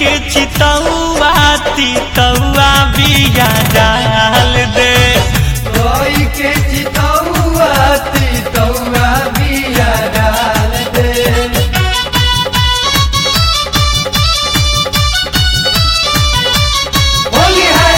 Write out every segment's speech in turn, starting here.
के चितौआ तितौआ बिया डाल दे। कोई के चितौआ तितौआ बिया डाल दे। होली है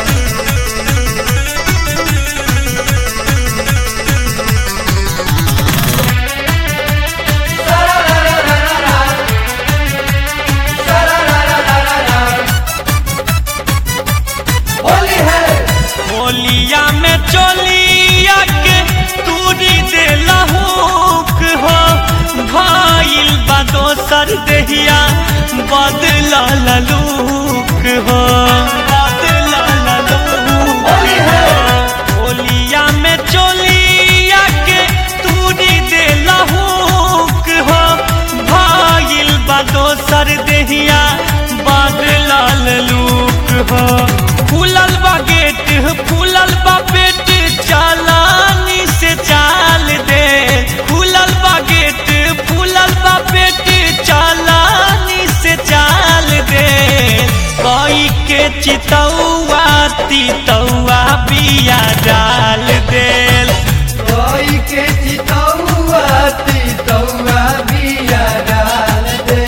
होली है होलिया में चोलिया के तूरी दे लहूक हो। भाईल बा दोसर देहिया बदला ललूक हो। बदला ललूक होली है होलिया में चोलिया के तूरी दे लहूक हो। भाईल बा दोसर देहिया बदला ललूक हो। फूलल बा गेट फूलल बा पेट चालानी से चाल दे। फूलल बा गेट फूलल बा पेट चालानी से चाल दे। कोई के चितौआ तितौआ बिया डाल दे। कोई के चितौआ तितौआ बिया डाल दे।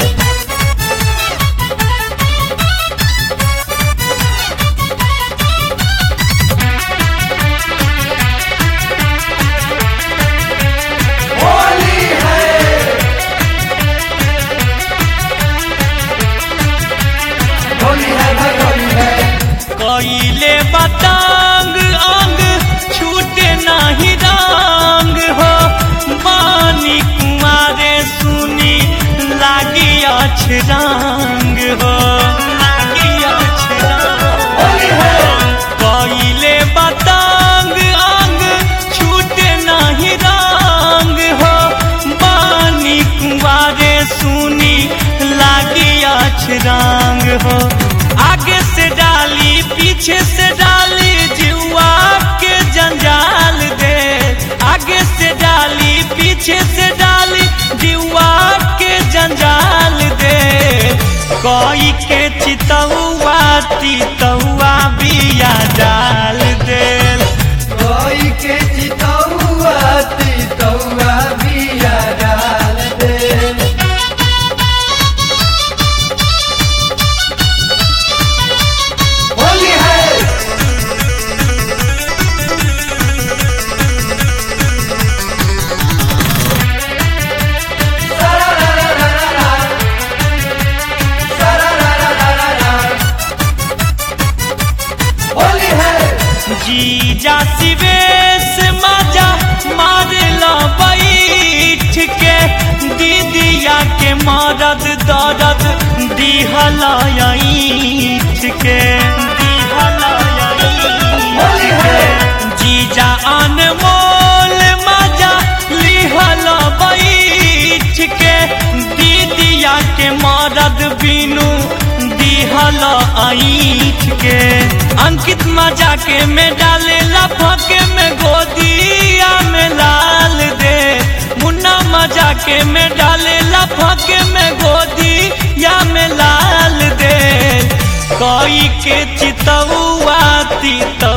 होली है होली है भाई होली है कोइले बतांग अंग छूटे नाही रंग हो। बानी कुमारे सुनी लागी अछरंग हो। लागी अछरंग होली है कोइले बतांग अंग छूटे नाही रंग हो। बानी कुमारे सुनी लागी अछरंग हो। आगे से डाली पीछे से डाली जुआ के जंजाल दे। आगे से डाली पीछे से डाली जुआ के जंजाल दे। कोई के चितौआ तितौआ बिया डाल दे। कोई के चितौआ तितौआ बिया डाल दे। होली है होली है जीजा शिवेश मजा मारला बैठ के। दीदिया के मदद दर्द दिहला ईठ के। दिहला होली है जीजा अनमोल मजा लिहला बैठ के। दीदिया के मदद बिनु दिहला ईठ के। अंकित मजा के में डाले लफके में गोदिया में लाल दे। मुन्ना मजा के में डाले लफके में गोदिया में लाल दे। कोई के चितौआ तितौआ